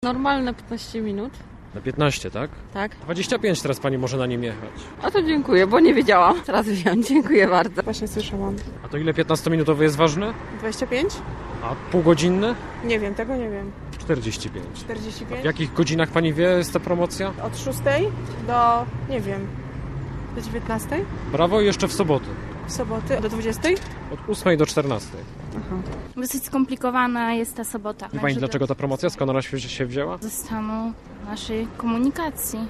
Normalne 15 minut. Na 15, tak? Tak. 25 teraz pani może na nim jechać. A to dziękuję, bo nie wiedziałam. Teraz wiem, dziękuję bardzo. Właśnie słyszałam. A to ile 15-minutowy jest ważny? 25? A półgodzinny? Nie wiem, tego nie wiem. 45. 45? W jakich godzinach pani wie, jest ta promocja? Od 6 do, nie wiem, do 19? Brawo, i jeszcze w soboty. W soboty do 20? Od 8 do 14. Dosyć skomplikowana jest ta sobota. Wie pani, dlaczego ta promocja? Skąd ona się wzięła? Ze stanu naszej komunikacji.